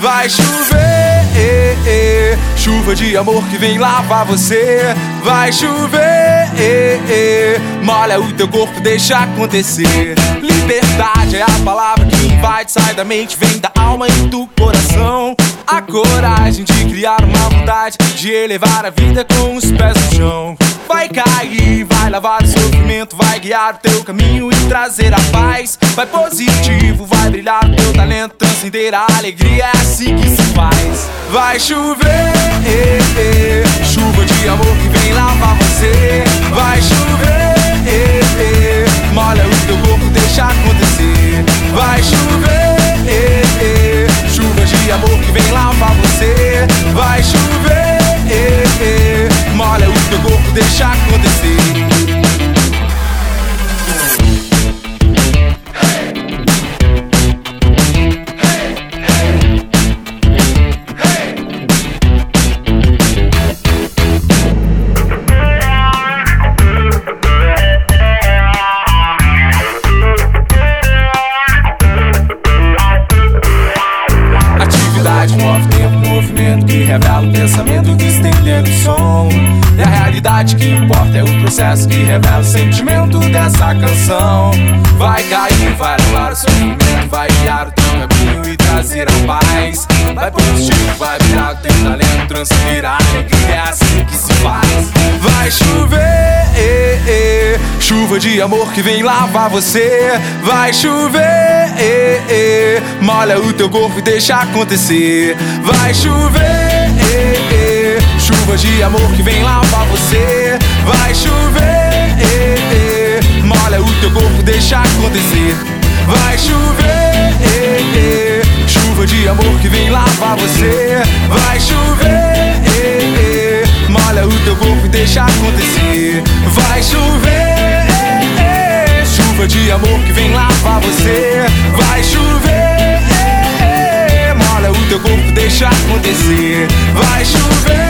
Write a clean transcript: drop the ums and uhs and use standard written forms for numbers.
Vai chover, chuva de amor que vem lavar você. Vai chover, molha o teu corpo, deixa acontecer. Liberdade é a palavra que invade, sai da mente, vem da alma e do coração. A coragem de criar uma vontade, de elevar a vida com os pés no chão. Vai cair, vai lavar o sofrimento, vai guiar o teu caminho e trazer a paz. Vai positivo, vai brilhar o teu talento, transcender a alegria, é assim que se faz. Vai chover, chuva de amor que vem lavar você. Vai chover, molha o teu corpo, deixa acontecer. Vai chover, chuva de amor que vem lavar você. Vai chover, molha o teu corpo, deixa acontecer. Move tempo, movimento que revela o pensamento que estender o som. E a realidade que importa é o processo que revela o sentimento dessa canção. Vai cair, vai levar o sofrimento, vai guiar o teu caminho e trazer a paz. Vai positivo, vai virar o teu talento, transferir a alegria, é assim que se faz. Vai chover, chuva de amor que vem lavar você. Vai chover, molha o teu corpo e deixa acontecer. Vai chover, chuva de amor que vem lavar você. Vai chover, molha o teu corpo, deixa acontecer. Vai chover, chuva de amor que vem lavar você. Vai chover, molha o teu corpo e deixa acontecer. Vai chover, chuva de amor que vem lavar você. Vai chover, molha o teu corpo, deixa acontecer. Vai chover.